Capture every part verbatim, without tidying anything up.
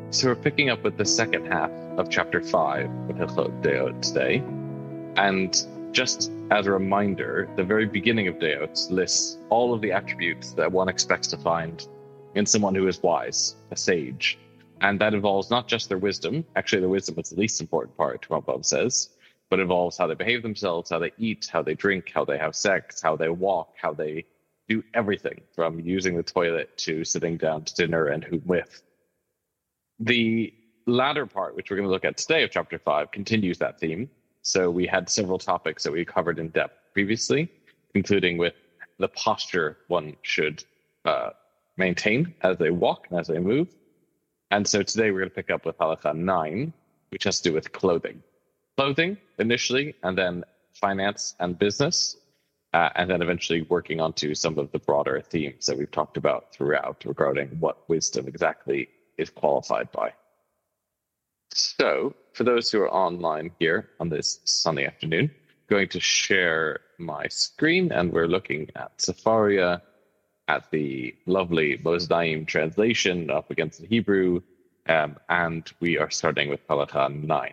So we're picking up with the second half of chapter five of Hilchot Deot today. And just as a reminder, the very beginning of Deot lists all of the attributes that one expects to find in someone who is wise, a sage. And that involves not just their wisdom. Actually, their wisdom is the least important part, Rambam says, but involves how they behave themselves, how they eat, how they drink, how they have sex, how they walk, how they do everything from using the toilet to sitting down to dinner and who with. The latter part, which we're going to look at today of chapter five, continues that theme. So we had several topics that we covered in depth previously, including with the posture one should uh, maintain as they walk and as they move. And so today we're going to pick up with Halakha nine, which has to do with clothing. Clothing initially, and then finance and business, uh, and then eventually working onto some of the broader themes that we've talked about throughout regarding what wisdom exactly is qualified by. So, for those who are online here on this sunny afternoon, I'm going to share my screen, and we're looking at Sefaria, at the lovely Mosdaim translation up against the Hebrew, um, and we are starting with Halakha nine.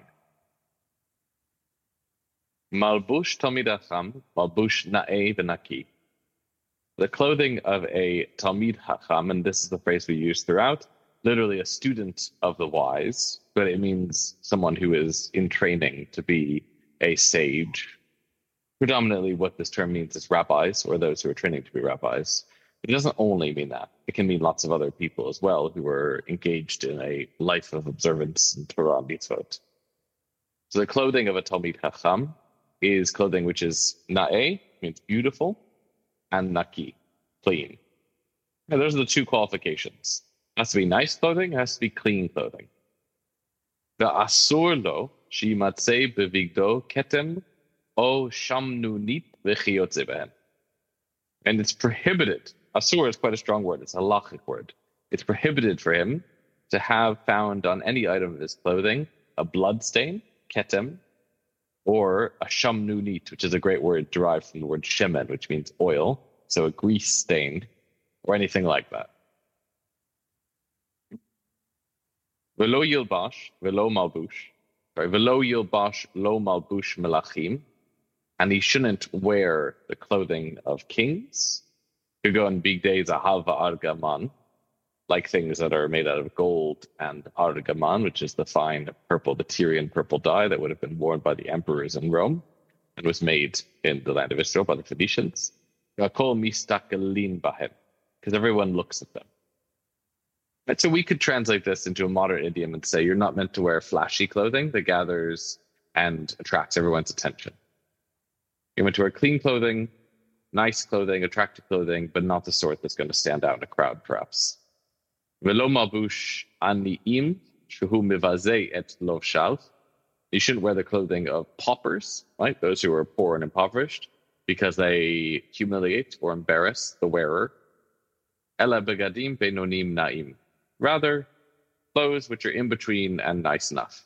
Malbush Talmid Hacham, Malbush Na'eh v'Naki. The clothing of a Talmid Hacham, and this is the phrase we use throughout, literally a student of the wise, but it means someone who is in training to be a sage. Predominantly what this term means is rabbis, or those who are training to be rabbis. It doesn't only mean that. It can mean lots of other people as well who are engaged in a life of observance and Torah and mitzvot. So the clothing of a Talmid Chacham is clothing which is na'eh, means beautiful, and naki, clean. Now, those are the two qualifications. It has to be nice clothing, it has to be clean clothing. The asur lo, shi matzeh bevigdo ketem, o shamnunit v'chiyotze behen. And it's prohibited. Asur is quite a strong word. It's a halachic word. It's prohibited for him to have found on any item of his clothing a blood stain, ketem, or a shamnunit, which is a great word derived from the word shemen, which means oil, so a grease stain, or anything like that. Velo yilbash, velo malbush, sorry, velo yilbash lo malbush melachim, and he shouldn't wear the clothing of kings. You go on big days ahav argaman, like things that are made out of gold, and argaman, which is the fine purple, the Tyrian purple dye that would have been worn by the emperors in Rome and was made in the land of Israel by the Phoenicians. Because everyone looks at them. And so we could translate this into a modern idiom and say you're not meant to wear flashy clothing that gathers and attracts everyone's attention. You're meant to wear clean clothing, nice clothing, attractive clothing, but not the sort that's going to stand out in a crowd, perhaps. Velo malbush aniim shehu mivazeh et lovshal. You shouldn't wear the clothing of paupers, right? Those who are poor and impoverished, because they humiliate or embarrass the wearer. Ela begadim benonim naim. Rather, clothes which are in between and nice enough.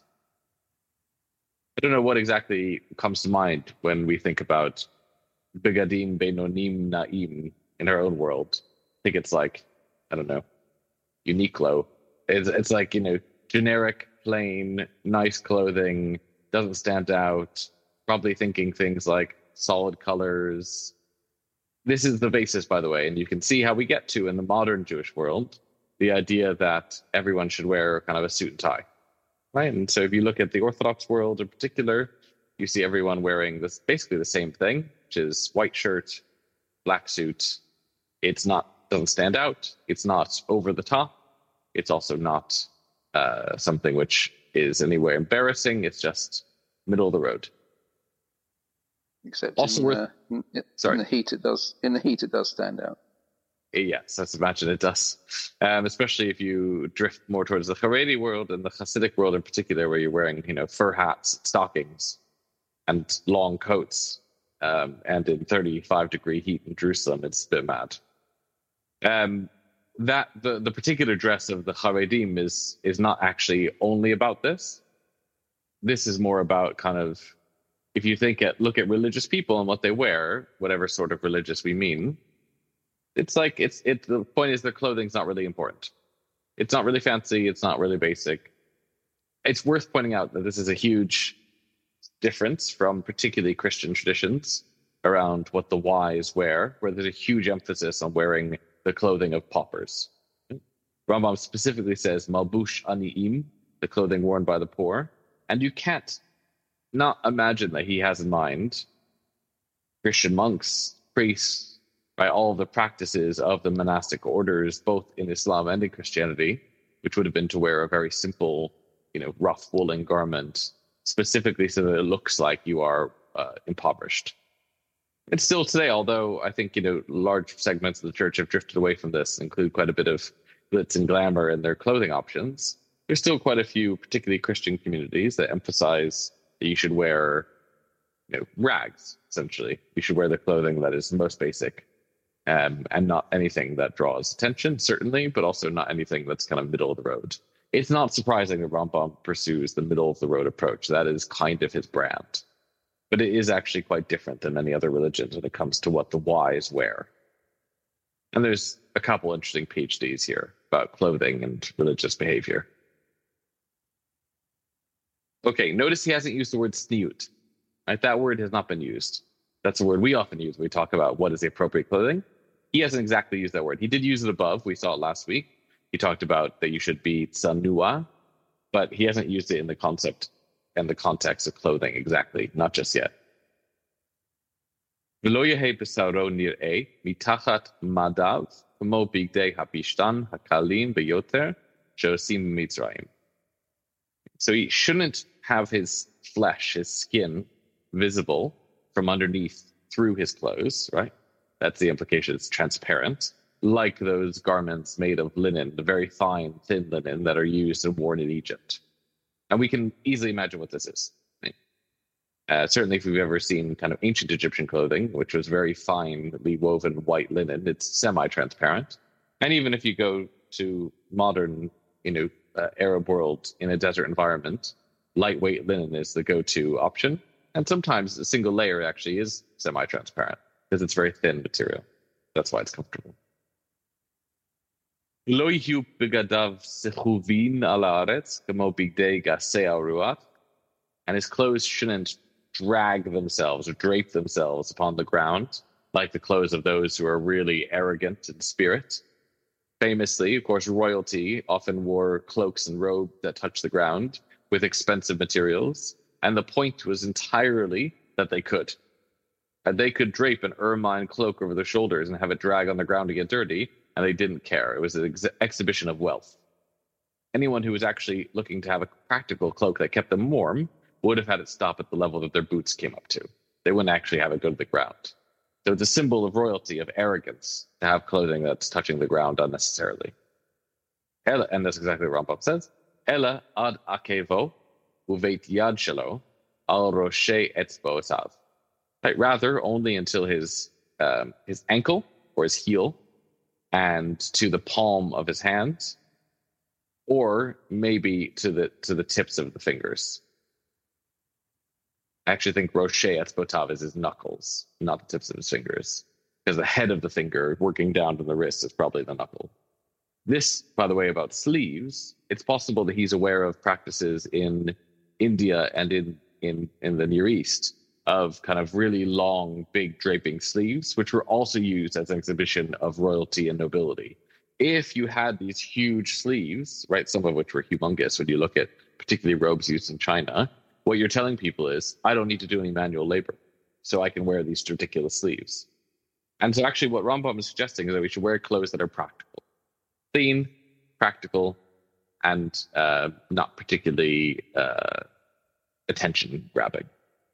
I don't know what exactly comes to mind when we think about begadim benonim naim in our own world. I think it's like, I don't know, Uniqlo. It's, it's like, you know, generic, plain, nice clothing, doesn't stand out, probably thinking things like solid colors. This is the basis, by the way, and you can see how we get to, in the modern Jewish world, the idea that everyone should wear kind of a suit and tie, right? And so if you look at the Orthodox world in particular, you see everyone wearing this basically the same thing, which is white shirt, black suit. It's not, doesn't stand out. It's not over the top. It's also not uh, something which is anywhere embarrassing. It's just middle of the road. Except also in, worth, uh, in, sorry. in the heat, it does. In the heat, it does stand out. Yes, let's imagine it does. Um, especially if you drift more towards the Haredi world and the Hasidic world in particular, where you're wearing, you know, fur hats, stockings, and long coats. Um, and in thirty-five degree heat in Jerusalem, it's a bit mad. Um, that the, the particular dress of the Haredim is is not actually only about this. This is more about kind of, if you think at look at religious people and what they wear, whatever sort of religious we mean, it's like it's it. The point is their clothing's not really important. It's not really fancy. It's not really basic. It's worth pointing out that this is a huge difference from particularly Christian traditions around what the wise wear, where there's a huge emphasis on wearing the clothing of paupers. Rambam specifically says, Malbush ani'im, the clothing worn by the poor. And you can't not imagine that he has in mind Christian monks, priests, by all the practices of the monastic orders, both in Islam and in Christianity, which would have been to wear a very simple, you know, rough woolen garment, specifically so that it looks like you are uh, impoverished. And still today, although I think, you know, large segments of the church have drifted away from this, include quite a bit of glitz and glamour in their clothing options, there's still quite a few, particularly Christian communities, that emphasize that you should wear, you know, rags, essentially. You should wear the clothing that is most basic, um, and not anything that draws attention, certainly, but also not anything that's kind of middle of the road. It's not surprising that Rambam pursues the middle of the road approach. That is kind of his brand. But it is actually quite different than many other religions when it comes to what the wise wear. And there's a couple interesting PhDs here about clothing and religious behavior. Okay, notice he hasn't used the word sniut. Right? That word has not been used. That's a word we often use when we talk about what is the appropriate clothing. He hasn't exactly used that word. He did use it above. We saw it last week. He talked about that you should be tsanua, but he hasn't used it in the concept and the context of clothing exactly, not just yet. V'lo yehe b'saro nir'eh mitachat madav k'mo bigdei hapishtan hakalim beyoter she'osim mitzrayim. So he shouldn't have his flesh, his skin, visible from underneath through his clothes, right? That's the implication. It's transparent, like those garments made of linen, the very fine, thin linen that are used and worn in Egypt. And we can easily imagine what this is. Right? Uh, certainly, if we've ever seen kind of ancient Egyptian clothing, which was very finely woven white linen, it's semi-transparent. And even if you go to modern, you know, uh, Arab world in a desert environment, lightweight linen is the go-to option. And sometimes a single layer actually is semi-transparent because it's very thin material. That's why it's comfortable. Lo yihu begadav sechuvin al haaretz kamo bigdei gasei al ruach, and his clothes shouldn't drag themselves or drape themselves upon the ground like the clothes of those who are really arrogant in spirit. Famously, of course, royalty often wore cloaks and robes that touched the ground with expensive materials, and the point was entirely that they could. And they could drape an ermine cloak over their shoulders and have it drag on the ground to get dirty, and they didn't care. It was an ex- exhibition of wealth. Anyone who was actually looking to have a practical cloak that kept them warm would have had it stop at the level that their boots came up to. They wouldn't actually have it go to the ground. So it's a symbol of royalty, of arrogance, to have clothing that's touching the ground unnecessarily. Ella, and that's exactly what Rambam says. Ella ad akevo uveit yad shelo al roshei etzbo esav. Right, rather, only until his um, his ankle or his heel and to the palm of his hands, or maybe to the to the tips of the fingers. I actually think Roshei Etzbotav is his knuckles, not the tips of his fingers, because the head of the finger working down to the wrist is probably the knuckle. This, by the way, about sleeves, it's possible that he's aware of practices in India and in, in, in the Near East of kind of really long, big draping sleeves, which were also used as an exhibition of royalty and nobility. If you had these huge sleeves, right, some of which were humongous when you look at particularly robes used in China, what you're telling people is, I don't need to do any manual labor, so I can wear these ridiculous sleeves. And so actually what Rambam is suggesting is that we should wear clothes that are practical. Clean, practical, and uh, not particularly uh, attention-grabbing.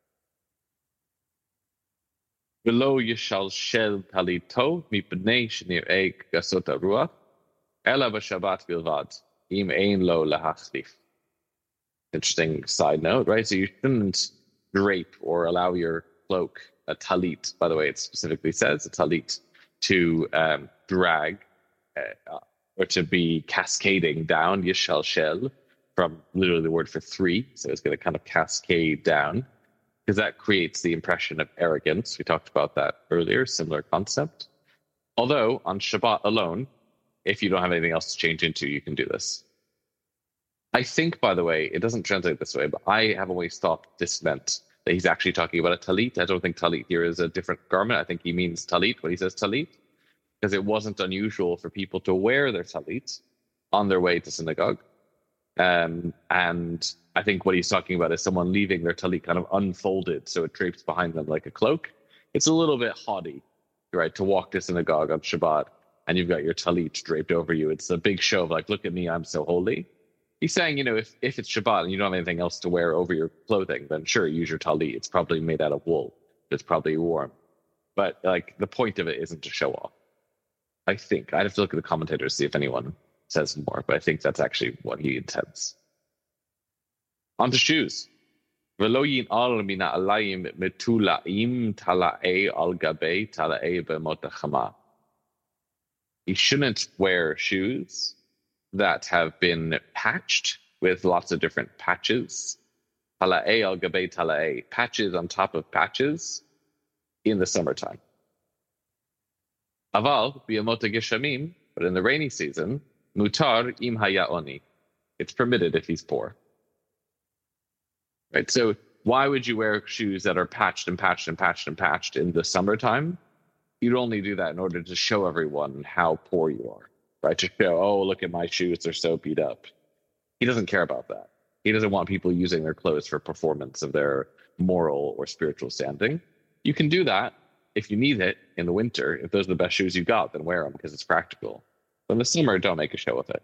Below yishal shel talito mipnei shnir'ei gasot haruach ela b'shabbat bilvad im ein lo lahachlif. Interesting side note, right? So you shouldn't drape or allow your cloak, a talit, by the way, it specifically says a talit, to um, drag uh, or to be cascading down, yishal shel, from literally the word for three. So it's going to kind of cascade down, because that creates the impression of arrogance. We talked about that earlier, similar concept. Although on Shabbat alone, if you don't have anything else to change into, you can do this. I think, by the way, it doesn't translate this way, but I have always thought this meant that he's actually talking about a talit. I don't think talit here is a different garment. I think he means talit when he says talit, because it wasn't unusual for people to wear their talit on their way to synagogue. Um, and I think what he's talking about is someone leaving their talit kind of unfolded, so it drapes behind them like a cloak. It's a little bit haughty, right, to walk to synagogue on Shabbat and you've got your talit draped over you. It's a big show of like, look at me, I'm so holy. He's saying, you know, if, if it's Shabbat and you don't have anything else to wear over your clothing, then sure, use your talit. It's probably made out of wool. It's probably warm. But like the point of it isn't to show off. I think. I'd have to look at the commentators to see if anyone says more, but I think that's actually what he intends. On to shoes. You shouldn't wear shoes that have been patched with lots of different patches. Tala'e al gabe tala'e, patches on top of patches in the summertime. Aval biyamot geshamim, but in the rainy season, mutar im haya oni, it's permitted if he's poor. Right. So why would you wear shoes that are patched and patched and patched and patched in the summertime? You'd only do that in order to show everyone how poor you are. Right, to show, oh, look at my shoes, they're so beat up. He doesn't care about that. He doesn't want people using their clothes for performance of their moral or spiritual standing. You can do that if you need it in the winter. If those are the best shoes you got, then wear them because it's practical. But in the summer, don't make a show of it.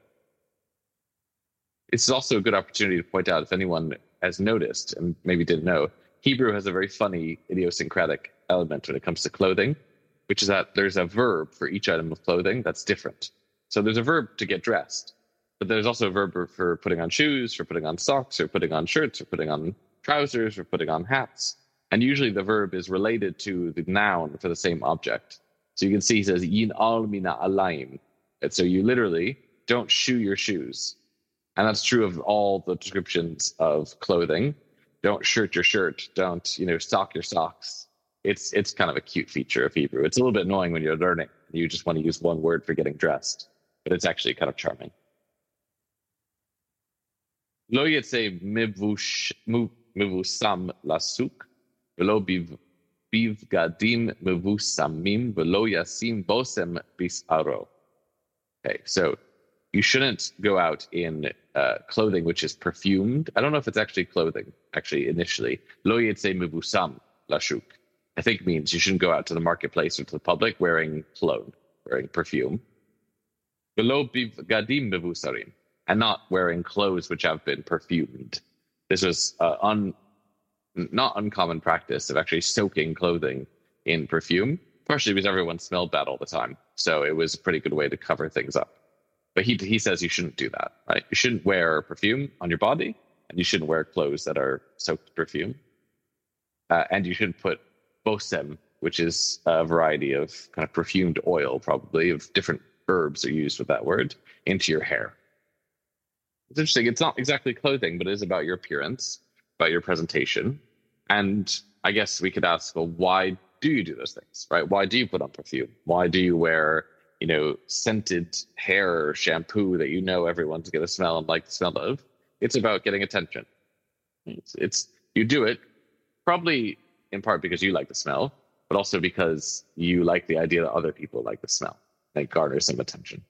It's also a good opportunity to point out, if anyone has noticed and maybe didn't know, Hebrew has a very funny idiosyncratic element when it comes to clothing, which is that there's a verb for each item of clothing that's different. So there's a verb to get dressed, but there's also a verb for putting on shoes, for putting on socks, or putting on shirts, or putting on trousers, or putting on hats. And usually the verb is related to the noun for the same object. So you can see he says, yin al mina alayim. And so you literally don't shoe your shoes. And that's true of all the descriptions of clothing. Don't shirt your shirt. Don't, you know, sock your socks. It's, it's kind of a cute feature of Hebrew. It's a little bit annoying when you're learning. You just want to use one word for getting dressed. But it's actually kind of charming. Lo yetze mevusam lasuk, velo bivgadim mevusamim, velo yasim bosem bisaro. Okay, so you shouldn't go out in uh, clothing which is perfumed. I don't know if it's actually clothing, actually, initially. Lo yetze mevusam lasuk, I think means you shouldn't go out to the marketplace or to the public wearing cologne, wearing perfume. Below gadim mevusarim, and not wearing clothes which have been perfumed. This was uh, un, not uncommon practice of actually soaking clothing in perfume, partially because everyone smelled that all the time. So it was a pretty good way to cover things up. But he he says you shouldn't do that, right? You shouldn't wear perfume on your body, and you shouldn't wear clothes that are soaked perfume. Uh, and you shouldn't put bosem, which is a variety of kind of perfumed oil, probably, of different herbs are used with that word, into your hair. It's interesting. It's not exactly clothing, but it is about your appearance, about your presentation. And I guess we could ask, well, why do you do those things, right? Why do you put on perfume? Why do you wear, you know, scented hair or shampoo that you know everyone's going to smell and like the smell of? It's about getting attention. It's, it's you do it probably in part because you like the smell, but also because you like the idea that other people like the smell. And garner some attention.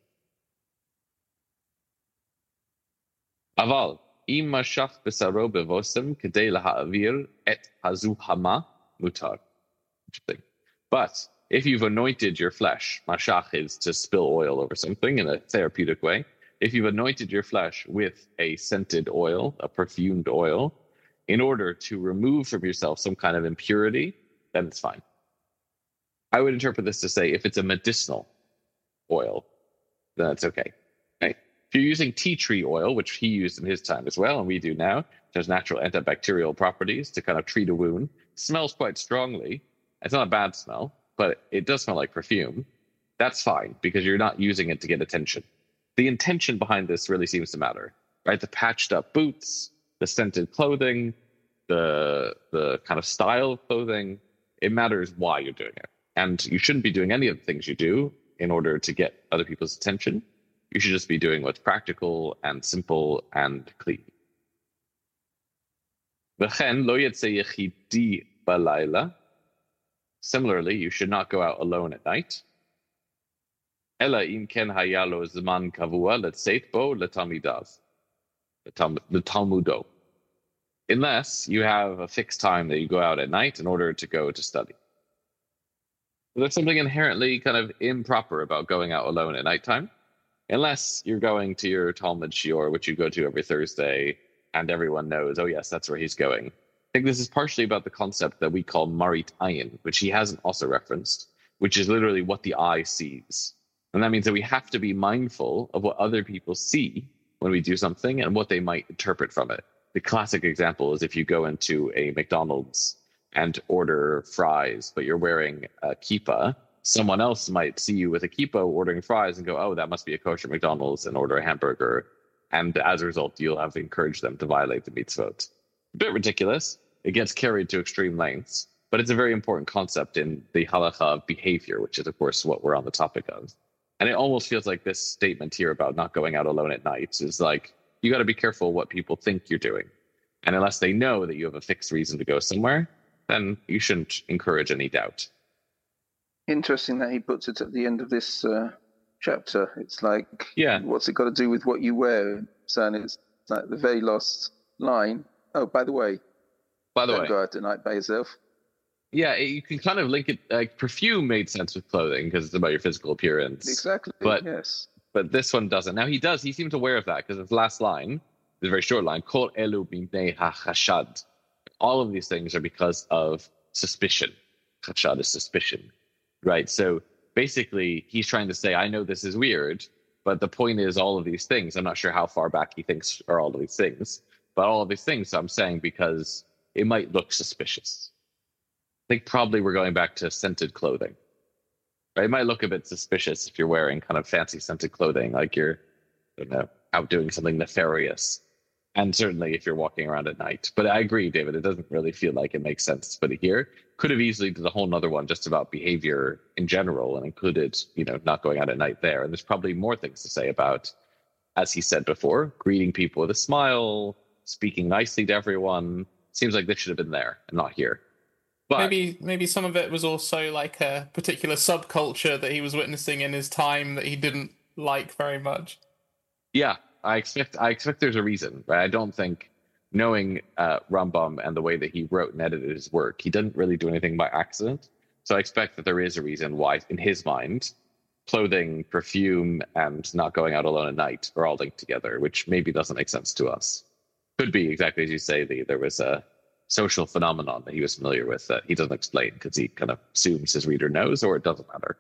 Aval, im mashach besaro bevosem kedei laha'avir et hazuhama mutar. Interesting. But if you've anointed your flesh, mashach is to spill oil over something in a therapeutic way. If you've anointed your flesh with a scented oil, a perfumed oil, in order to remove from yourself some kind of impurity, then it's fine. I would interpret this to say if it's a medicinal oil, then it's okay. Okay. If you're using tea tree oil, which he used in his time as well, and we do now, which has natural antibacterial properties to kind of treat a wound, smells quite strongly. It's not a bad smell, but it does smell like perfume. That's fine because you're not using it to get attention. The intention behind this really seems to matter, right? The patched up boots, the scented clothing, the the kind of style of clothing. It matters why you're doing it. And you shouldn't be doing any of the things you do in order to get other people's attention. You should just be doing what's practical and simple and clean. V'chen lo yetzeh yechidi balayla. Similarly, you should not go out alone at night. Ela im ken haya lo zman kavua letzeit bo letamidav, letalmudo. Unless you have a fixed time that you go out at night in order to go to study. There's something inherently kind of improper about going out alone at nighttime, unless you're going to your Talmud shiur, which you go to every Thursday, and everyone knows, oh yes, that's where he's going. I think this is partially about the concept that we call marit ayin, which he hasn't also referenced, which is literally what the eye sees. And that means that we have to be mindful of what other people see when we do something and what they might interpret from it. The classic example is if you go into a McDonald's and order fries, but you're wearing a kippah, someone else might see you with a kippah ordering fries and go, oh, that must be a kosher McDonald's, and order a hamburger. And as a result, you'll have encouraged them to violate the mitzvot. A bit ridiculous. It gets carried to extreme lengths, but it's a very important concept in the halacha of behavior, which is, of course, what we're on the topic of. And it almost feels like this statement here about not going out alone at night is like, you got to be careful what people think you're doing. And unless they know that you have a fixed reason to go somewhere, then you shouldn't encourage any doubt. Interesting that he puts it at the end of this uh, chapter. It's like, yeah, what's it got to do with what you wear? So it's like the very last line. Oh, by the way, by the don't way, go out tonight by yourself. Yeah, you can kind of link it. Like perfume made sense with clothing because it's about your physical appearance. Exactly. But yes. But this one doesn't. Now he does. He seems aware of that because his last line is a very short line. Kol elu b'mnei hachashad. All of these things are because of suspicion. Chashad is suspicion, right? So basically, he's trying to say, I know this is weird, but the point is all of these things. I'm not sure how far back he thinks are all of these things, but all of these things I'm saying because it might look suspicious. I think probably we're going back to scented clothing. Right? It might look a bit suspicious if you're wearing kind of fancy scented clothing, like you're, I don't know, out doing something nefarious. And certainly if you're walking around at night. But I agree, David, it doesn't really feel like it makes sense to put it here. Could have easily did a whole nother one just about behavior in general and included, you know, not going out at night there. And there's probably more things to say about, as he said before, greeting people with a smile, speaking nicely to everyone. Seems like this should have been there and not here. But maybe maybe some of it was also like a particular subculture that he was witnessing in his time that he didn't like very much. Yeah, I expect I expect there's a reason, right? I don't think, knowing uh, Rambam and the way that he wrote and edited his work, he didn't really do anything by accident. So I expect that there is a reason why, in his mind, clothing, perfume, and not going out alone at night are all linked together, which maybe doesn't make sense to us. Could be exactly as you say, the, there was a social phenomenon that he was familiar with that he doesn't explain because he kind of assumes his reader knows, or it doesn't matter.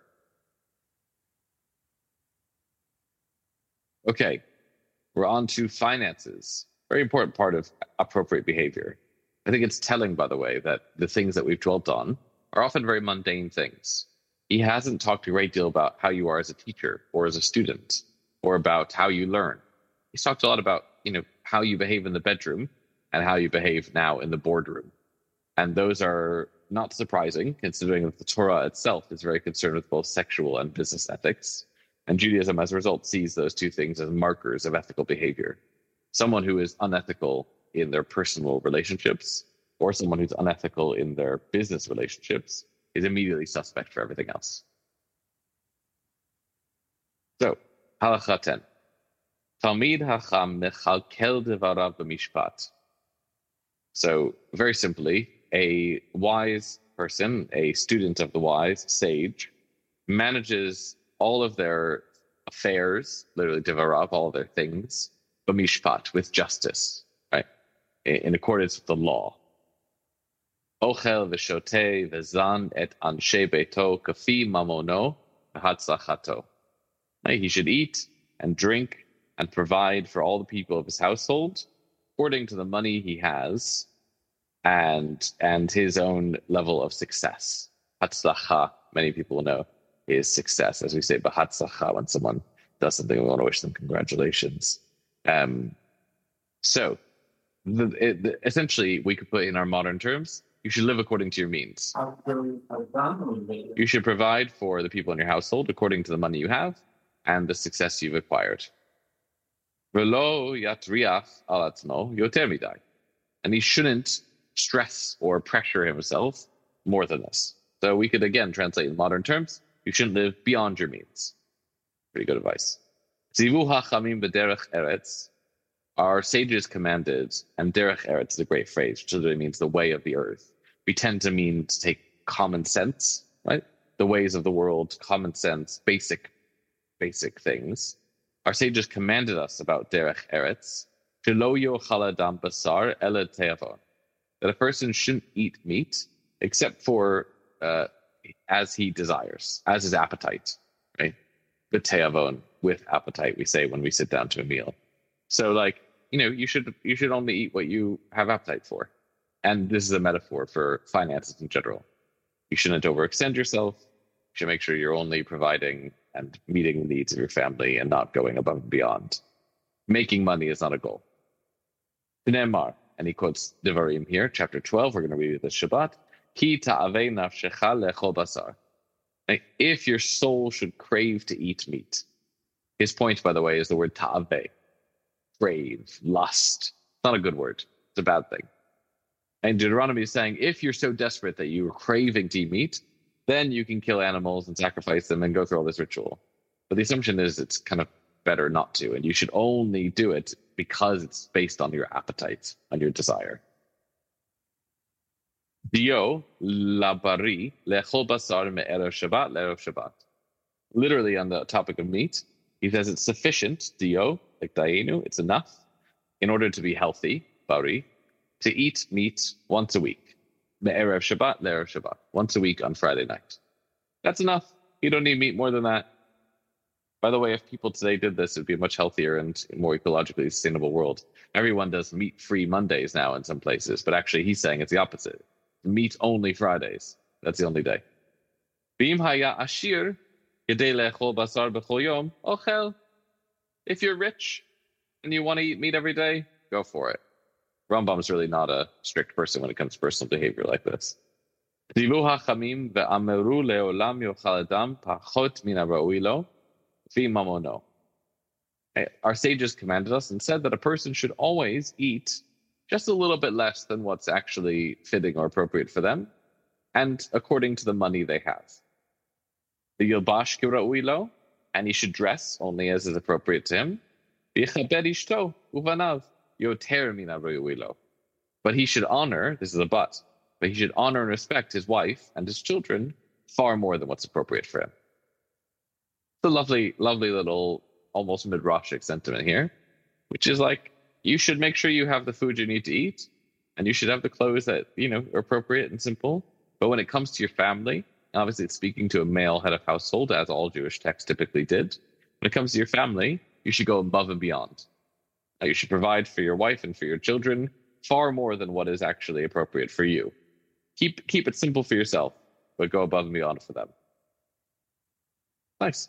Okay, we're on to finances. Very important part of appropriate behavior. I think it's telling, by the way, that the things that we've dwelt on are often very mundane things. He hasn't talked a great deal about how you are as a teacher or as a student or about how you learn. He's talked a lot about, you know, how you behave in the bedroom and how you behave now in the boardroom. And those are not surprising, considering that the Torah itself is very concerned with both sexual and business ethics. And Judaism, as a result, sees those two things as markers of ethical behavior. Someone who is unethical in their personal relationships or someone who's unethical in their business relationships is immediately suspect for everything else. So, Halacha ten. Talmid hacham mechalkel devarav b'mishpat. So, very simply, a wise person, a student of the wise, sage, manages all of their affairs, literally devarav, all of their things, b'mishpat, with justice, right? In accordance with the law. Ochel v'shotei v'zan et anshe beito kafi mamono v'hatzachato. He should eat and drink and provide for all the people of his household according to the money he has and and his own level of success. Hatzlacha, many people know, is success. As we say, b'hatzlacha, when someone does something, we want to wish them congratulations. Um, so, the, it, the, essentially, we could put in our modern terms, you should live according to your means. You should provide for the people in your household according to the money you have, and the success you've acquired. V'lo yatriach al atzmo yoter midai. And he shouldn't stress or pressure himself more than this. So we could again translate in modern terms, you shouldn't live beyond your means. Pretty good advice. Zivu hachamim b'derech eretz. Our sages commanded, and derech eretz is a great phrase, which literally means the way of the earth. We tend to mean to take common sense, right? The ways of the world, common sense, basic, basic things. Our sages commanded us about derech eretz, shelo yochal adam basar ele te'avon, that a person shouldn't eat meat except for uh, as he desires, as his appetite, right? The te'avon, with appetite, we say when we sit down to a meal. So, like, you know, you should you should only eat what you have appetite for. And this is a metaphor for finances in general. You shouldn't overextend yourself. You should make sure you're only providing and meeting the needs of your family and not going above and beyond. Making money is not a goal. Nemar, and he quotes Devarim here, chapter twelve. We're going to read this Shabbat. Ki ta'avei nafshecha lechol basar. If your soul should crave to eat meat. His point, by the way, is the word ta'avei. Crave, lust. It's not a good word. It's a bad thing. And Deuteronomy is saying, if you're so desperate that you're craving to eat meat, then you can kill animals and sacrifice them and go through all this ritual. But the assumption is it's kind of better not to, and you should only do it because it's based on your appetite, on your desire. Dio labari lechol basar me'erev Shabbat le'erev Shabbat. Literally on the topic of meat, he says it's sufficient, dio, like dayenu, it's enough, in order to be healthy, bari, to eat meat once a week. Me'erev Shabbat le'erev Shabbat. Once a week on Friday night. That's enough. You don't need meat more than that. By the way, if people today did this, it would be a much healthier and more ecologically sustainable world. Everyone does meat-free Mondays now in some places, but actually he's saying it's the opposite. Meat-only Fridays. That's the only day. B'im haya ashir yedei le'echol basar b'chol yom ochel. If you're rich and you want to eat meat every day, go for it. Rambam is really not a strict person when it comes to personal behavior like this. Zivu hachamim ve'ameru le'olam yochal adam pachot min ha'ra'ui lo. Our sages commanded us and said that a person should always eat just a little bit less than what's actually fitting or appropriate for them, and according to the money they have. The yilbash kira'uilo, and he should dress only as is appropriate to him. V'yichabed ishto uvanav yoter min ha'ra'uilo. But he should honor, this is a but, but he should honor and respect his wife and his children far more than what's appropriate for him. It's a lovely, lovely little almost midrashic sentiment here, which is like, you should make sure you have the food you need to eat, and you should have the clothes that, you know, are appropriate and simple. But when it comes to your family, obviously it's speaking to a male head of household, as all Jewish texts typically did. When it comes to your family, you should go above and beyond. Now, you should provide for your wife and for your children far more than what is actually appropriate for you. Keep keep it simple for yourself, but go above and beyond for them. Nice.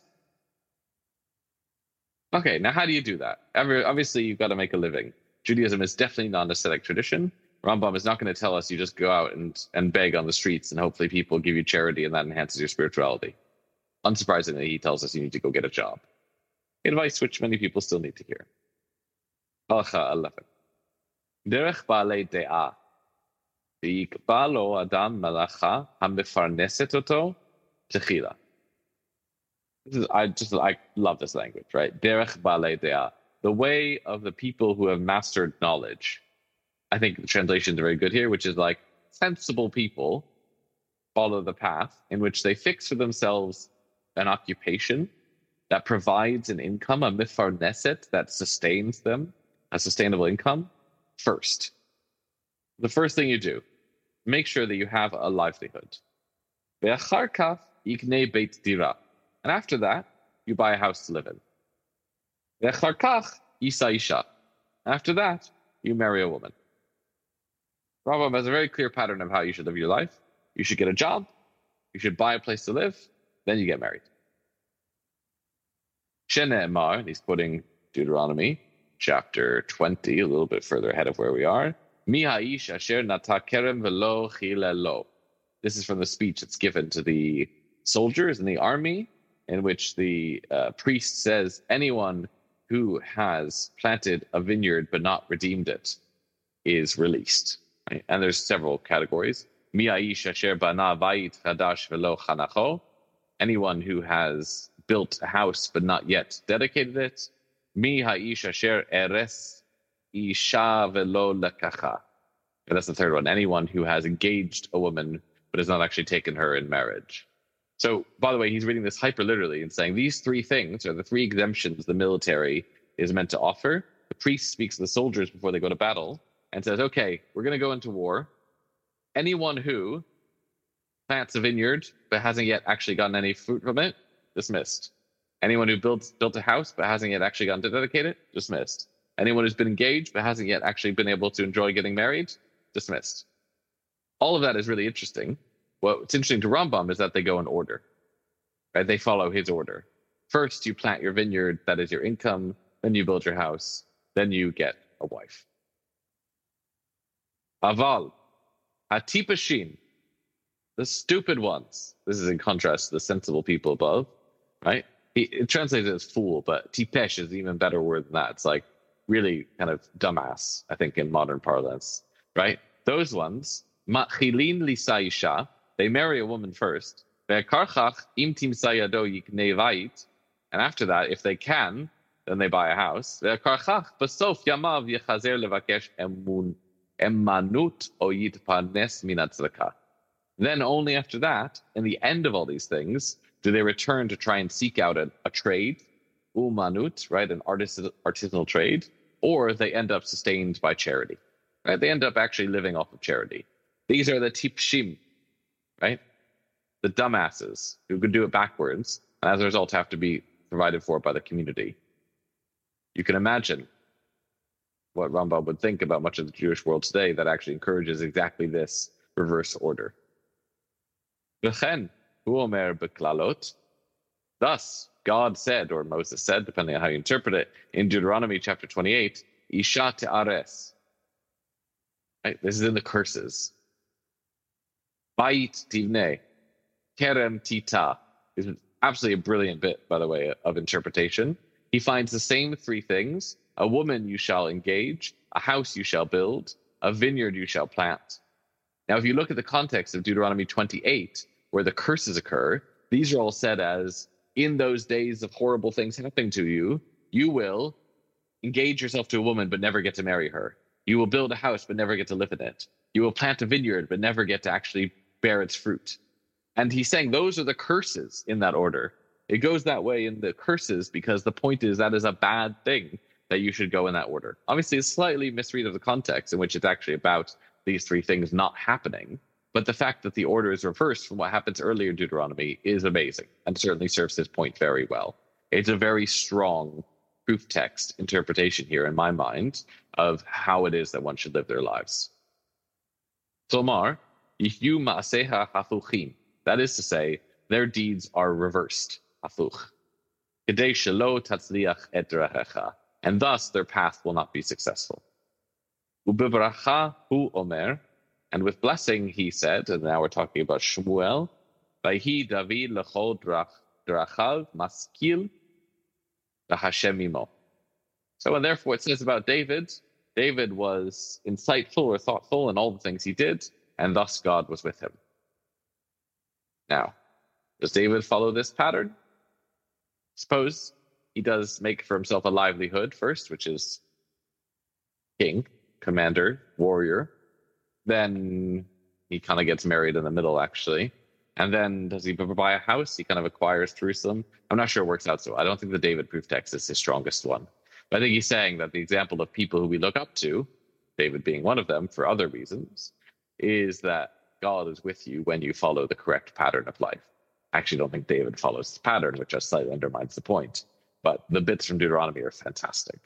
Okay, now how do you do that? Every, obviously, you've got to make a living. Judaism is definitely not an ascetic tradition. Rambam is not going to tell us you just go out and, and beg on the streets and hopefully people give you charity and that enhances your spirituality. Unsurprisingly, he tells us you need to go get a job. Advice which many people still need to hear. Halacha eleven. Derech ba'alei de'ah. V'yikba lo adam malacha hamifarneset oto techila. This is, I just I love this language, right? Derech ba'alei de'ah, the way of the people who have mastered knowledge. I think the translations are very good here, which is like sensible people follow the path in which they fix for themselves an occupation that provides an income, a mifarneset that sustains them, a sustainable income first. The first thing you do, make sure that you have a livelihood. Ve'achar kaf yiknei beit dira. And after that, you buy a house to live in. Ve'achar kach yisa isha. After that, you marry a woman. Rambam has a very clear pattern of how you should live your life. You should get a job. You should buy a place to live. Then you get married. Shene'emar, and he's quoting Deuteronomy, chapter twenty, a little bit further ahead of where we are. Mi ha'ish asher nata kerem velo chilelo. This is from the speech that's given to the soldiers in the army in which the uh, priest says, anyone who has planted a vineyard but not redeemed it is released. Right? And there's several categories. Mi'aish asher bana vayit chadash velo chanacho. Anyone who has built a house but not yet dedicated it. Mi ha'ish asher eres isha velo lekacha. That's the third one. Anyone who has engaged a woman but has not actually taken her in marriage. So, by the way, he's reading this hyper literally and saying these three things are the three exemptions the military is meant to offer. The priest speaks to the soldiers before they go to battle and says, okay, we're going to go into war. Anyone who plants a vineyard but hasn't yet actually gotten any fruit from it, dismissed. Anyone who builds built a house but hasn't yet actually gotten to dedicate it, dismissed. Anyone who's been engaged but hasn't yet actually been able to enjoy getting married, dismissed. All of that is really interesting. What's interesting to Rambam is that they go in order, right? They follow his order. First, you plant your vineyard, that is your income. Then you build your house. Then you get a wife. Aval, hatipashin, the stupid ones. This is in contrast to the sensible people above, right? It, it translates as fool, but tipesh is an even better word than that. It's like really kind of dumbass, I think, in modern parlance, right? Those ones, matchilin lisaisha, they marry a woman first. And after that, if they can, then they buy a house. Then only after that, in the end of all these things, do they return to try and seek out a, a trade, umanut, right, an artist, artisanal trade, or they end up sustained by charity. Right? They end up actually living off of charity. These are the tipshim, right? The dumbasses who could do it backwards, and as a result have to be provided for by the community. You can imagine what Rambam would think about much of the Jewish world today that actually encourages exactly this reverse order. V'chen hu omer b'klalot. Thus, God said, or Moses said, depending on how you interpret it, in Deuteronomy chapter twenty-eight, Isha te'ares. Right? This is in the curses. Bait tivnei, kerem tita. This is absolutely a brilliant bit, by the way, of interpretation. He finds the same three things. A woman you shall engage, a house you shall build, a vineyard you shall plant. Now, if you look at the context of Deuteronomy twenty-eight, where the curses occur, these are all said as, in those days of horrible things happening to you, you will engage yourself to a woman but never get to marry her. You will build a house but never get to live in it. You will plant a vineyard but never get to actually bear its fruit. And he's saying those are the curses in that order. It goes that way in the curses because the point is that is a bad thing that you should go in that order. Obviously, it's slightly misread of the context in which it's actually about these three things not happening. But the fact that the order is reversed from what happens earlier in Deuteronomy is amazing and certainly serves his point very well. It's a very strong proof text interpretation here in my mind of how it is that one should live their lives. Tomar, Yihyu ma'aseha hafuchim. That is to say, their deeds are reversed. Hafuch. Kedei shelo tatzliach et drahecha. And thus their path will not be successful. Ubebracha hu omer. And with blessing he said, and now we're talking about Shmuel, Vayhi David lechol drachav maskil v'Hashem imo. So, and therefore it says about David, David was insightful or thoughtful in all the things he did, and thus God was with him. Now, does David follow this pattern? Suppose he does make for himself a livelihood first, which is king, commander, warrior. Then he kind of gets married in the middle, actually. And then does he buy a house? He kind of acquires Jerusalem. I'm not sure it works out so. I don't think the David proof text is his strongest one. But I think he's saying that the example of people who we look up to, David being one of them for other reasons, is that God is with you when you follow the correct pattern of life. I actually don't think David follows the pattern, which just slightly undermines the point. But the bits from Deuteronomy are fantastic.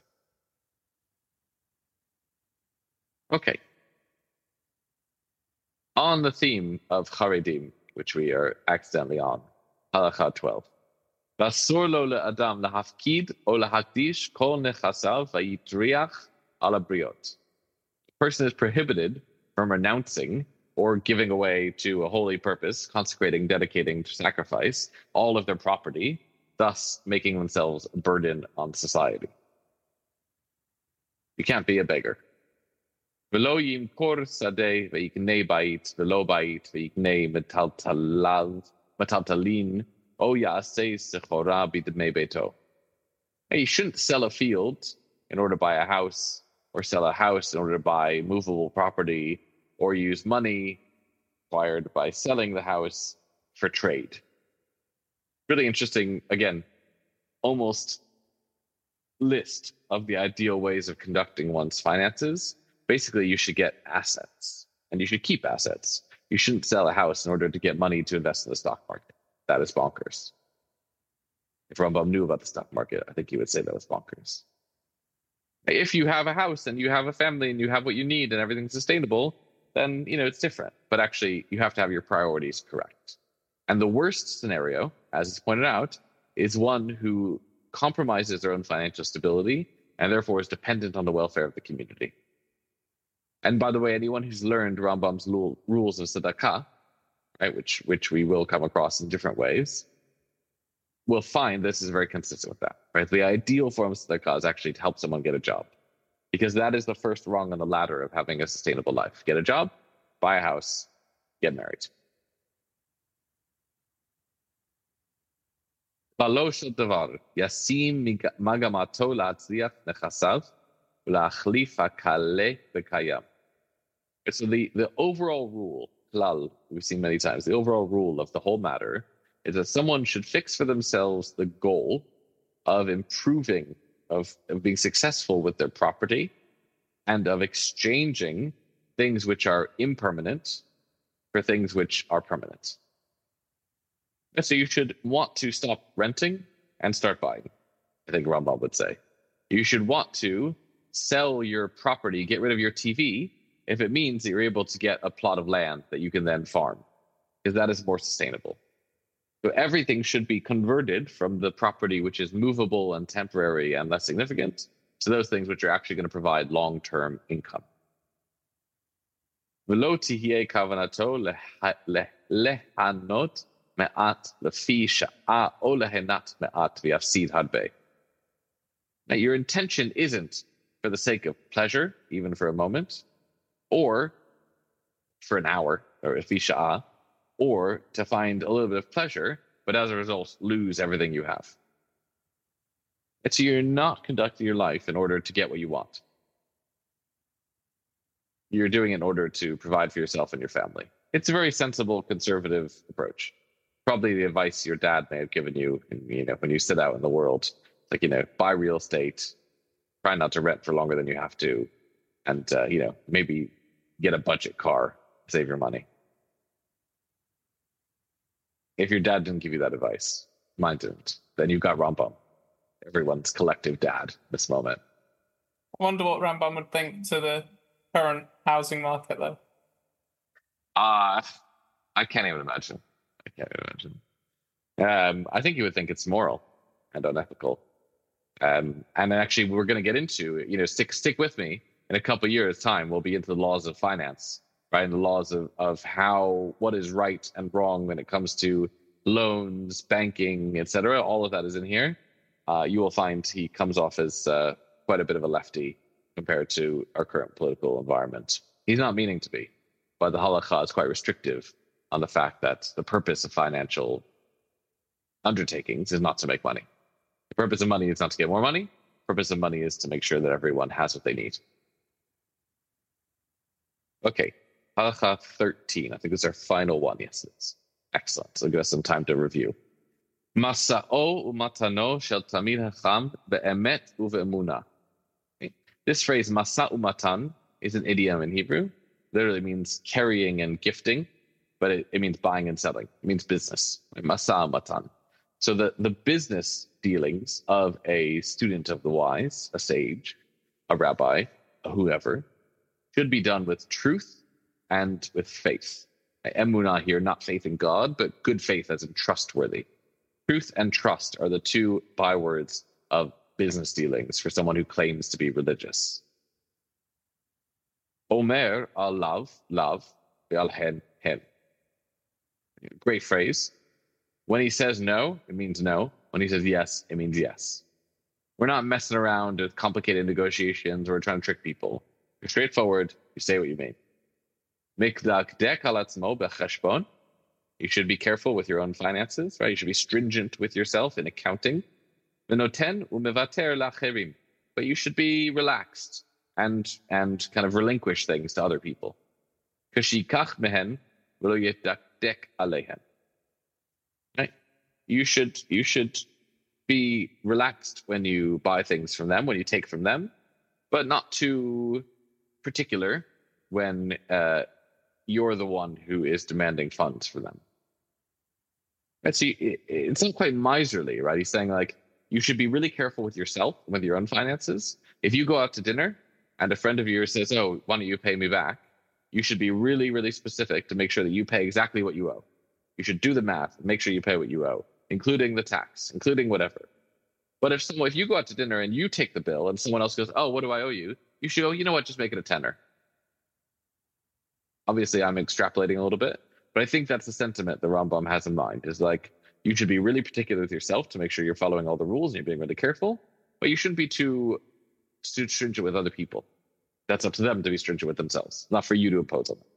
Okay. On the theme of Charedim, which we are accidentally on, Halacha twelve. Vasur lo le'adam lahafkid o lahakdish kol nechasav vayitriach ala briot. A person is prohibited from renouncing or giving away to a holy purpose, consecrating, dedicating to sacrifice, all of their property, thus making themselves a burden on society. You can't be a beggar. ולא ימכור שדה ויקנה בית, ולא בית ויקנה מטלטלין, או יעשה סחורה בדמי ביתו. You shouldn't sell a field in order to buy a house, or sell a house in order to buy movable property, or use money acquired by selling the house for trade. Really interesting, again, almost list of the ideal ways of conducting one's finances. Basically, you should get assets, and you should keep assets. You shouldn't sell a house in order to get money to invest in the stock market. That is bonkers. If Rambam knew about the stock market, I think he would say that was bonkers. If you have a house and you have a family and you have what you need and everything's sustainable, then, you know, it's different. But actually, you have to have your priorities correct. And the worst scenario, as is pointed out, is one who compromises their own financial stability and therefore is dependent on the welfare of the community. And by the way, anyone who's learned Rambam's rules of tzedakah, right, which which we will come across in different ways, will find this is very consistent with that. Right, the ideal form of tzedakah is actually to help someone get a job, because that is the first rung on the ladder of having a sustainable life. Get a job, buy a house, get married. בלא של דבר, ישים מגמתו להצליח נכסיו ולהחליף הקלה בקיים. So the, the overall rule, klal, we've seen many times, the overall rule of the whole matter is that someone should fix for themselves the goal of improving, of, of being successful with their property, and of exchanging things which are impermanent for things which are permanent. And so you should want to stop renting and start buying, I think Rambam would say. You should want to sell your property, get rid of your T V, if it means that you're able to get a plot of land that you can then farm, because that is more sustainable. So everything should be converted from the property which is movable and temporary and less significant to those things which are actually going to provide long-term income. ולא תהיה כוונתו ליהנות מעט לפי שעה או ליהנות מעט ויפסיד הרבה. Now, your intention isn't for the sake of pleasure, even for a moment, or for an hour, or לפי שעה, or to find a little bit of pleasure, but as a result, lose everything you have. And so you're not conducting your life in order to get what you want. You're doing it in order to provide for yourself and your family. It's a very sensible, conservative approach. Probably the advice your dad may have given you, you know, when you sit out in the world. Like, you know, buy real estate, try not to rent for longer than you have to, and, uh, you know, maybe get a budget car, save your money. If your dad didn't give you that advice, mine didn't, then you've got Rambam, everyone's collective dad this moment. I wonder what Rambam would think to the current housing market, though. Uh, I can't even imagine. I can't even imagine. Um, I think he would think it's immoral and unethical. Um, and actually, we're going to get into, you know, stick stick with me. In a couple of years' time, we'll be into the laws of finance, right? And the laws of, of how, what is right and wrong when it comes to loans, banking, et cetera. All of that is in here. Uh, you will find he comes off as uh, quite a bit of a lefty compared to our current political environment. He's not meaning to be, but the halakha is quite restrictive on the fact that the purpose of financial undertakings is not to make money. The purpose of money is not to get more money. The purpose of money is to make sure that everyone has what they need. Okay, halakha thirteen. I think this is our final one. Yes, it's excellent. So give us some time to review. Masa'o umatano shel tamid hacham be'emet uve'emuna. This phrase, masa umatan, is an idiom in Hebrew. Literally means carrying and gifting, but it, it means buying and selling. It means business. Masa umatan. So the, the business dealings of a student of the wise, a sage, a rabbi, a whoever, should be done with truth and with faith. Emunah here, not faith in God, but good faith as in trustworthy. Truth and trust are the two bywords of business dealings for someone who claims to be religious. Omer al lav, lav, al hen, hen. Great phrase. When he says no, it means no. When he says yes, it means yes. We're not messing around with complicated negotiations or trying to trick people. You're straightforward. You say what you mean. You should be careful with your own finances, right? You should be stringent with yourself in accounting. But you should be relaxed and and kind of relinquish things to other people. Right? You should you should be relaxed when you buy things from them, when you take from them, but not too particular when uh, you're the one who is demanding funds for them. Right? So it, it's not quite miserly, right? He's saying like you should be really careful with yourself, with your own finances. If you go out to dinner and a friend of yours says, "Oh, why don't you pay me back?" You should be really, really specific to make sure that you pay exactly what you owe. You should do the math and make sure you pay what you owe, including the tax, including whatever. But if someone, if you go out to dinner and you take the bill and someone else goes, "Oh, what do I owe you?" You should go, "You know what? Just make it a tenner." Obviously, I'm extrapolating a little bit, but I think that's the sentiment the Rambam has in mind. Is like you should be really particular with yourself to make sure you're following all the rules and you're being really careful, but you shouldn't be too, too stringent with other people. That's up to them to be stringent with themselves, not for you to impose on them.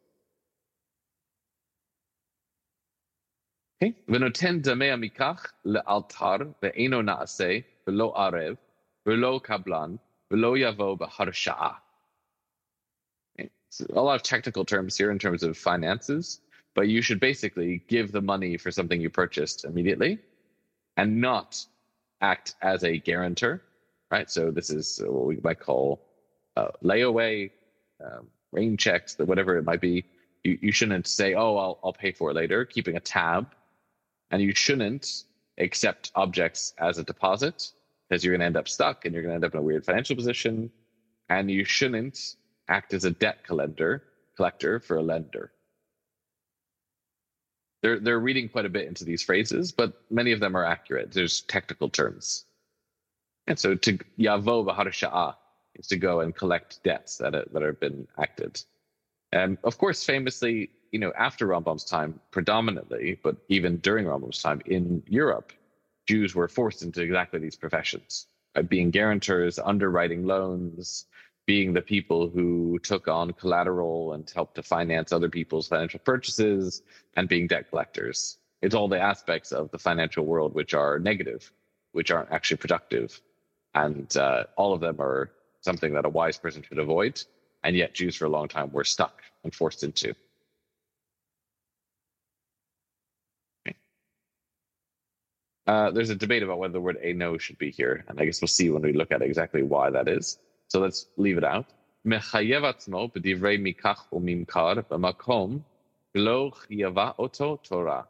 Okay. V'noten damei mikach le'altar ve'eno na'aseh v'lo arev v'lo kablan v'lo yavo b'harsha'a. So a lot of technical terms here in terms of finances, but you should basically give the money for something you purchased immediately and not act as a guarantor, right? So this is what we might call uh, layaway, um, rain checks, whatever it might be. You, you shouldn't say, "Oh, I'll, I'll pay for it later," keeping a tab. And you shouldn't accept objects as a deposit because you're going to end up stuck and you're going to end up in a weird financial position. And you shouldn't act as a debt collector, collector for a lender. They're, they're reading quite a bit into these phrases, but many of them are accurate. There's technical terms. And so to yavo b'harsha'a is to go and collect debts that, are, that have been acted. And of course, famously, you know, after Rambam's time, predominantly, but even during Rambam's time in Europe, Jews were forced into exactly these professions, right? Being guarantors, underwriting loans, being the people who took on collateral and helped to finance other people's financial purchases, and being debt collectors. It's all the aspects of the financial world which are negative, which aren't actually productive. And uh, all of them are something that a wise person should avoid. And yet Jews for a long time were stuck and forced into. Uh, there's a debate about whether the word "eno" should be here, and I guess we'll see when we look at exactly why that is. So let's leave it out. Mechayev atzmo b'divrei mikach u'mimkar b'makom lo chiyava oto Torah.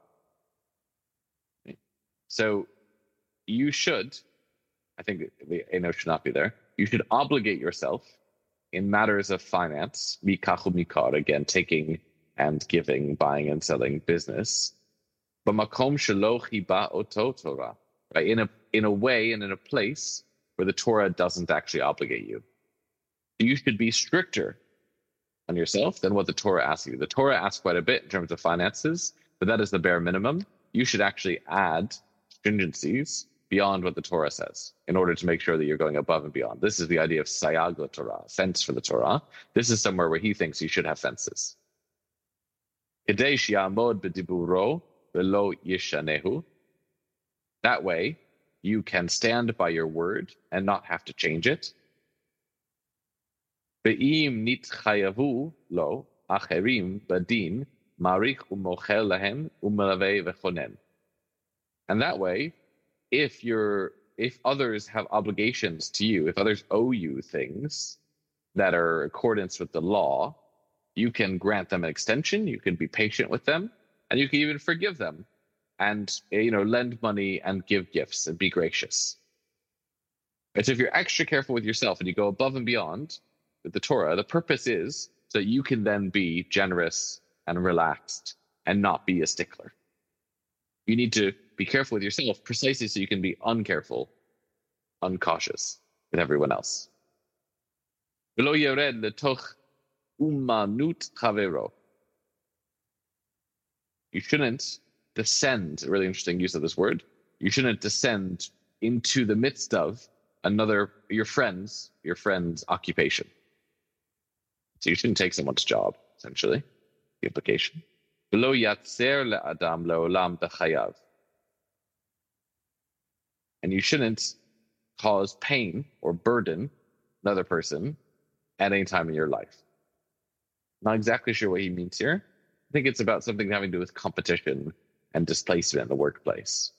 So you should, I think the "eno" should not be there. You should obligate yourself in matters of finance, mikach u'mikar, again, taking and giving, buying and selling business. But makom shelo chiba oto Torah, right? In a in a way and in a place where the Torah doesn't actually obligate you. You should be stricter on yourself than what the Torah asks you. The Torah asks quite a bit in terms of finances, but that is the bare minimum. You should actually add stringencies beyond what the Torah says in order to make sure that you're going above and beyond. This is the idea of sayag Torah, fence for the Torah. This is somewhere where he thinks you should have fences. Kedei shi'amod b'diburo v'lo yishanehu. That way, you can stand by your word and not have to change it. Ve'im nitchayavu lo acherim badin marich u'mochel lahem u'melavei v'chonen. And that way, if you're if others have obligations to you, if others owe you things that are in accordance with the law, you can grant them an extension, you can be patient with them, and you can even forgive them and, you know, lend money and give gifts and be gracious. Right? So if you're extra careful with yourself and you go above and beyond with the Torah, the purpose is so that you can then be generous and relaxed and not be a stickler. You need to be careful with yourself precisely so you can be uncareful, uncautious with everyone else. V'lo yored letoch umanut chavero. You shouldn't descend, a really interesting use of this word. you shouldn't descend into the midst of another, your friend's, your friend's occupation. So you shouldn't take someone's job, essentially, the implication. V'lo yatzer le'adam le'olam b'chayav. And you shouldn't cause pain or burden another person at any time in your life. Not exactly sure what he means here. I think it's about something having to do with competition and displacement in the workplace.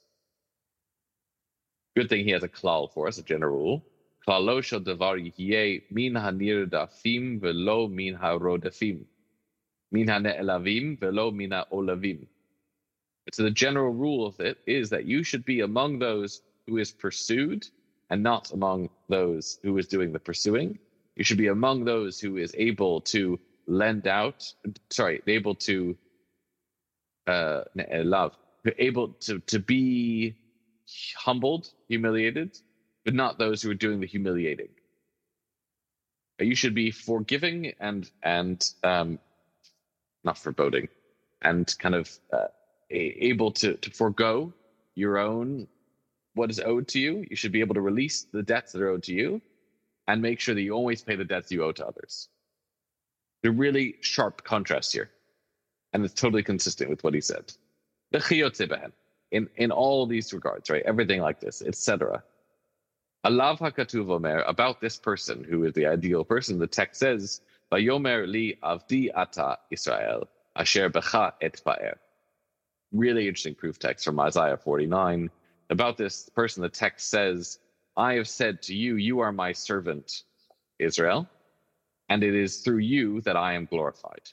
Good thing he has a klal for us, a general rule. Klalo shel davar yihyeh min hanirdafim velo min harodafim. Min hane'elavim velo min ha'olavim. So the general rule of it is that you should be among those who is pursued and not among those who is doing the pursuing. You should be among those who is able to lend out, sorry, able to uh, love, able to, to be humbled, humiliated, but not those who are doing the humiliating. You should be forgiving and, and um, not foreboding, and kind of uh, able to, to forego your own, what is owed to you. You should be able to release the debts that are owed to you and make sure that you always pay the debts you owe to others. The really sharp contrast here. And it's totally consistent with what he said. In, in all these regards, right? Everything like this, et cetera. Alav hakatuv omer, about this person who is the ideal person, the text says, Vayomer li avdi ata Israel, asher becha et pa'er. Really interesting proof text from Isaiah forty-nine. About this person, the text says, I have said to you, you are my servant, Israel, and it is through you that I am glorified.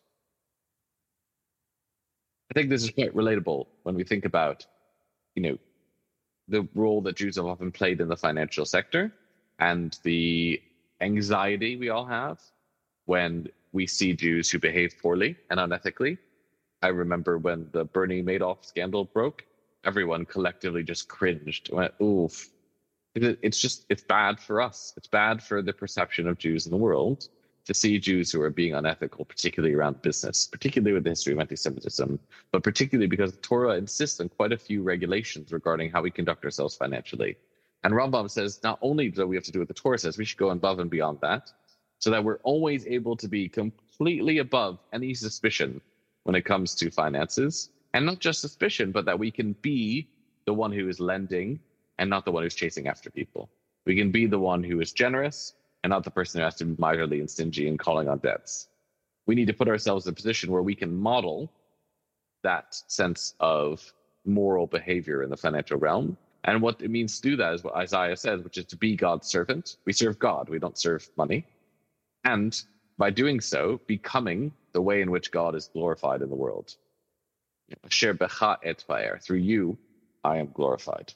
I think this is quite relatable when we think about, you know, the role that Jews have often played in the financial sector and the anxiety we all have when we see Jews who behave poorly and unethically. I remember when the Bernie Madoff scandal broke, everyone collectively just cringed and went, oof. It's just, it's bad for us. It's bad for the perception of Jews in the world to see Jews who are being unethical, particularly around business, particularly with the history of anti-Semitism, but particularly because the Torah insists on quite a few regulations regarding how we conduct ourselves financially. And Rambam says not only do we have to do what the Torah says, we should go above and beyond that, so that we're always able to be completely above any suspicion when it comes to finances. And not just suspicion, but that we can be the one who is lending and not the one who's chasing after people. We can be the one who is generous and not the person who has to be miserly and stingy and calling on debts. We need to put ourselves in a position where we can model that sense of moral behavior in the financial realm. And what it means to do that is what Isaiah says, which is to be God's servant. We serve God, we don't serve money. And by doing so, becoming the way in which God is glorified in the world. Asher becha et pa'er, through you, I am glorified.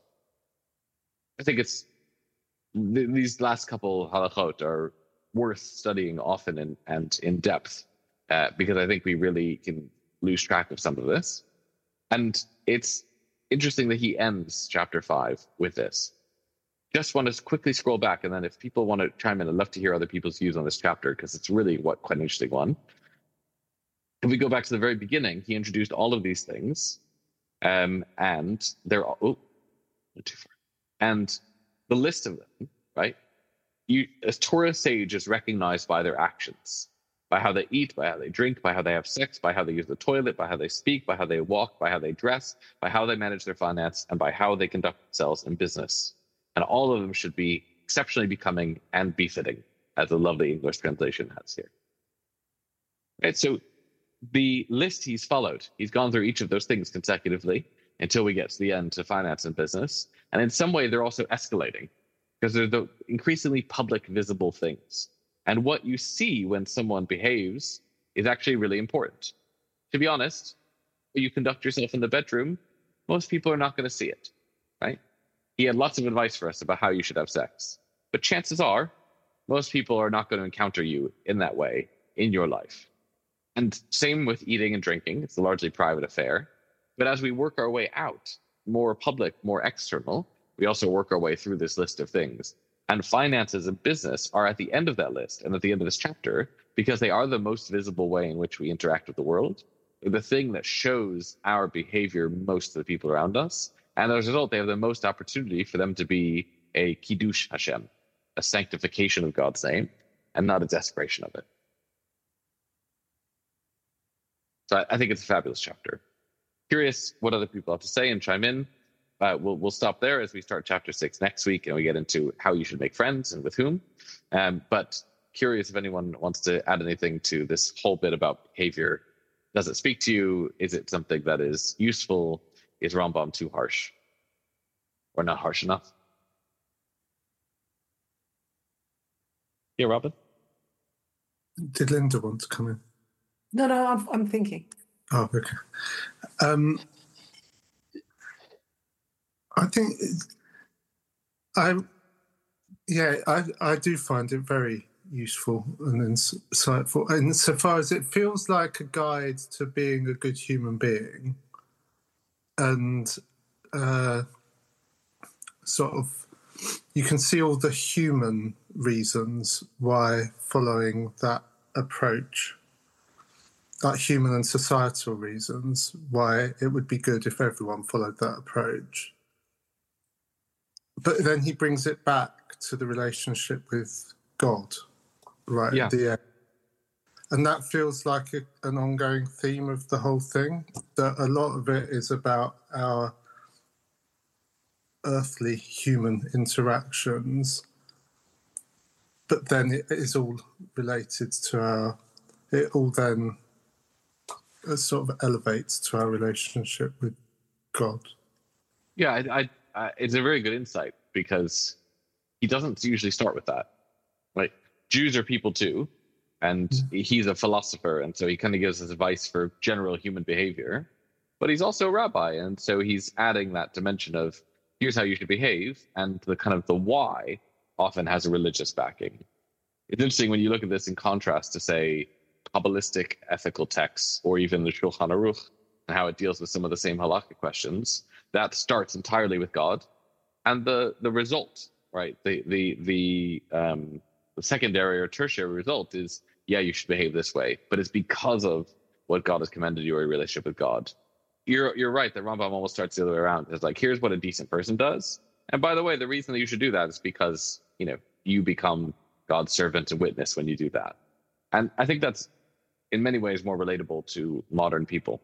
I think it's th- these last couple halachot are worth studying often and, and in depth, uh, because I think we really can lose track of some of this. And it's interesting that he ends chapter five with this. Just want to quickly scroll back, and then if people want to chime in, I'd love to hear other people's views on this chapter, because it's really what quite an interesting one. If we go back to the very beginning, he introduced all of these things, um, and they're all, oh, not too far. And the list of them, right? You, a Torah sage is recognized by their actions, by how they eat, by how they drink, by how they have sex, by how they use the toilet, by how they speak, by how they walk, by how they dress, by how they manage their finance, and by how they conduct themselves in business. And all of them should be exceptionally becoming and befitting, as the lovely English translation has here. Right, so the list he's followed, he's gone through each of those things consecutively until we get to the end to finance and business. And in some way, they're also escalating because they're the increasingly public, visible things. And what you see when someone behaves is actually really important. To be honest, when you conduct yourself in the bedroom, most people are not going to see it, right? He had lots of advice for us about how you should have sex. But chances are, most people are not going to encounter you in that way in your life. And same with eating and drinking. It's a largely private affair. But as we work our way out, more public, more external, we also work our way through this list of things. And finances and business are at the end of that list and at the end of this chapter because they are the most visible way in which we interact with the world. They're the thing that shows our behavior most to the people around us. And as a result, they have the most opportunity for them to be a Kiddush Hashem, a sanctification of God's name, and not a desecration of it. So I, I think it's a fabulous chapter. Curious what other people have to say and chime in. Uh, we'll we'll stop there as we start chapter six next week, and we get into how you should make friends and with whom. Um, but curious if anyone wants to add anything to this whole bit about behavior. Does it speak to you? Is it something that is useful? Is Rambam too harsh or not harsh enough? Yeah, Robin? Did Linda want to come in? No, no, I'm, I'm thinking. Oh, okay. Um, I think I, yeah, I I do find it very useful and insightful, and so far as it feels like a guide to being a good human being, and uh, sort of you can see all the human reasons why following that approach, like human and societal reasons why it would be good if everyone followed that approach. But then he brings it back to the relationship with God, right yeah. at the end. And that feels like a, an ongoing theme of the whole thing, that a lot of it is about our earthly human interactions, but then it is all related to our, it all then sort of elevates to our relationship with God. Yeah, I, I, I, it's a very good insight, because he doesn't usually start with that. Like, Jews are people too, and mm. he's a philosopher, and so he kind of gives us advice for general human behavior. But he's also a rabbi, and so he's adding that dimension of here's how you should behave, and the kind of the why often has a religious backing. It's interesting when you look at this in contrast to, say, Kabbalistic ethical texts, or even the Shulchan Aruch, and how it deals with some of the same halakhic questions. That starts entirely with God, and the the result, right? The the the um, the secondary or tertiary result is, yeah, you should behave this way, but it's because of what God has commanded you, or your relationship with God. You're you're right that Rambam almost starts the other way around. It's like, here's what a decent person does, and by the way, the reason that you should do that is because, you know, you become God's servant and witness when you do that. And I think that's in many ways more relatable to modern people.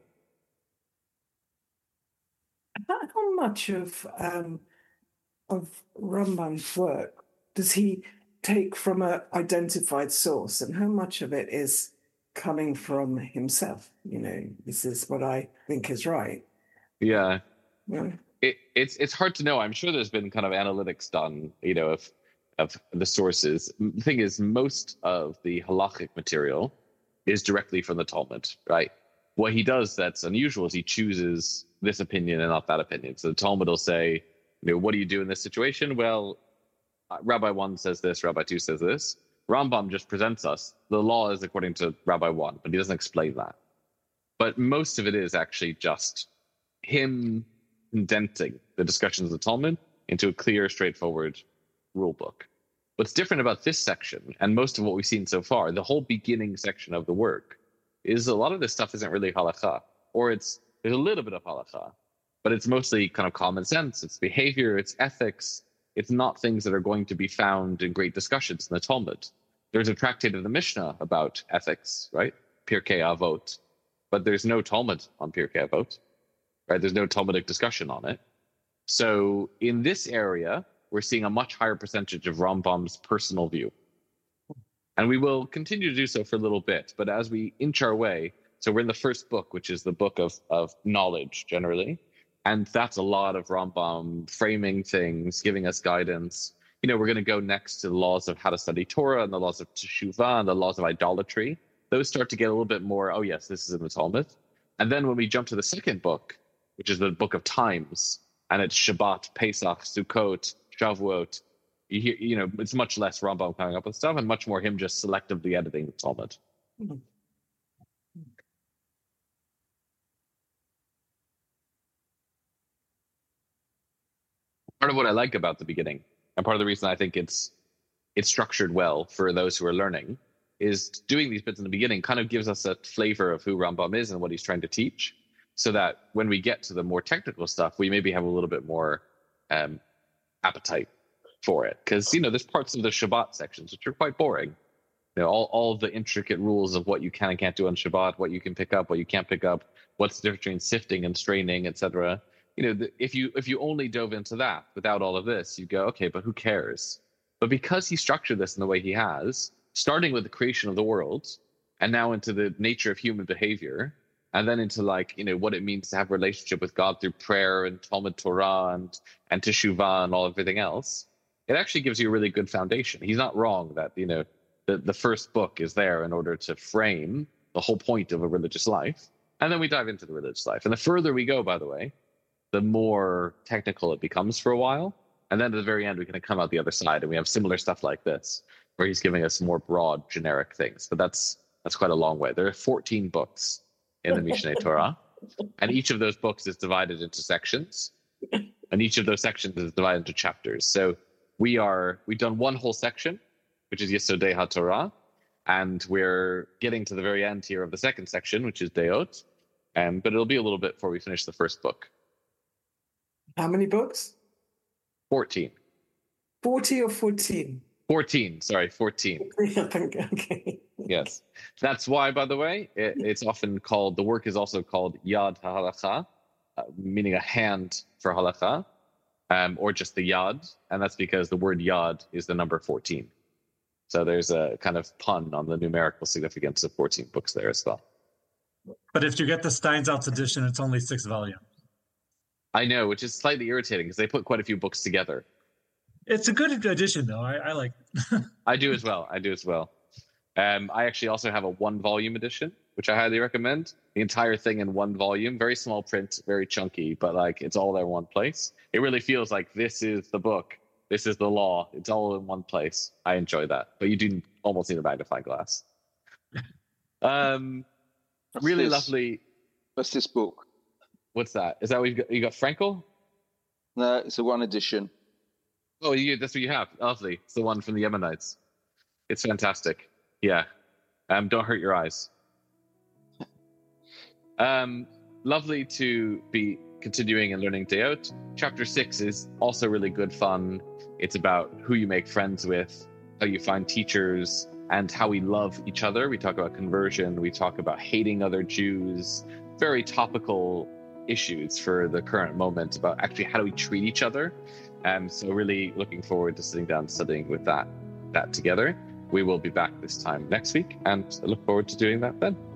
How much of um, of Rambam's work does he take from an identified source, and how much of it is coming from himself? You know, this is what I think is right. Yeah, yeah. It, it's it's hard to know. I'm sure there's been kind of analytics done, you know, of of the sources. The thing is, most of the halachic material is directly from the Talmud, right? What he does that's unusual is he chooses this opinion and not that opinion. So the Talmud will say, you know, what do you do in this situation? Well, uh, Rabbi one says this, Rabbi two says this. Rambam just presents us, the law is according to Rabbi one, but he doesn't explain that. But most of it is actually just him condensing the discussions of the Talmud into a clear, straightforward rule book. What's different about this section, and most of what we've seen so far, the whole beginning section of the work, is a lot of this stuff isn't really halakha, or it's there's a little bit of halakha, but it's mostly kind of common sense. It's behavior, it's ethics. It's not things that are going to be found in great discussions in the Talmud. There's a tractate of the Mishnah about ethics, right? Pirkei Avot, but there's no Talmud on Pirkei Avot, right? There's no Talmudic discussion on it. So in this area, we're seeing a much higher percentage of Rambam's personal view. And we will continue to do so for a little bit. But as we inch our way, so we're in the first book, which is the book of, of knowledge generally. And that's a lot of Rambam framing things, giving us guidance. You know, we're going to go next to the laws of how to study Torah and the laws of Teshuvah and the laws of idolatry. Those start to get a little bit more, oh, yes, this is in the Talmud. And then when we jump to the second book, which is the book of times, and it's Shabbat, Pesach, Sukkot, Shavuot, you hear, you know, it's much less Rambam coming up with stuff and much more him just selectively editing the Talmud. Mm-hmm. Part of what I like about the beginning, and part of the reason I think it's it's structured well for those who are learning, is doing these bits in the beginning kind of gives us a flavor of who Rambam is and what he's trying to teach. so that when we get to the more technical stuff, we maybe have a little bit more um, appetite for it. Because, you know, there's parts of the Shabbat sections which are quite boring. You know, all, all of the intricate rules of what you can and can't do on Shabbat, what you can pick up, what you can't pick up, what's the difference between sifting and straining, et cetera. You know, the, if you if you only dove into that without all of this, you go, okay, but who cares? But because he structured this in the way he has, starting with the creation of the world, and now into the nature of human behavior, and then into like, you know, what it means to have a relationship with God through prayer and Talmud Torah and, and Teshuvah and all everything else, it actually gives you a really good foundation. He's not wrong that, you know, the, the first book is there in order to frame the whole point of a religious life. And then we dive into the religious life. And the further we go, by the way, the more technical it becomes for a while. And then at the very end, we can come out the other side and we have similar stuff like this, where he's giving us more broad, generic things. But that's that's quite a long way. There are fourteen books in the Mishneh Torah, and each of those books is divided into sections, and each of those sections is divided into chapters. So we are we've done one whole section, which is Yesodei HaTorah, and we're getting to the very end here of the second section, which is Deot, um, but it'll be a little bit before we finish the first book. How many books? fourteen. forty or fourteen? fourteen, sorry, fourteen. Okay. Yes. That's why, by the way, it, it's often called, the work is also called Yad HaHalacha, uh, meaning a hand for halacha, um, or just the Yad. And that's because the word Yad is the number fourteen. So there's a kind of pun on the numerical significance of fourteen books there as well. But if you get the Steinsaltz edition, it's only six volumes. I know, which is slightly irritating because they put quite a few books together. It's a good edition, though. I, I like it. I do as well. I do as well. Um, I actually also have a one-volume edition, which I highly recommend. The entire thing in one volume, very small print, very chunky, but like it's all there in one place. It really feels like this is the book. This is the law. It's all in one place. I enjoy that. But you do almost need a magnifying glass. Um, really this? lovely. What's this book? What's that? Is that what you got? You got Frankel? No, it's a one edition. Oh, you, that's what you have. Lovely. It's the one from the Yemenites. It's fantastic. Yeah. Um, don't hurt your eyes. Um, lovely to be continuing and learning Deot. Chapter six is also really good fun. It's about who you make friends with, how you find teachers, and how we love each other. We talk about conversion. We talk about hating other Jews. Very topical issues for the current moment about actually how do we treat each other. Um, so really looking forward to sitting down studying with that that together. We will be back this time next week, and I look forward to doing that then.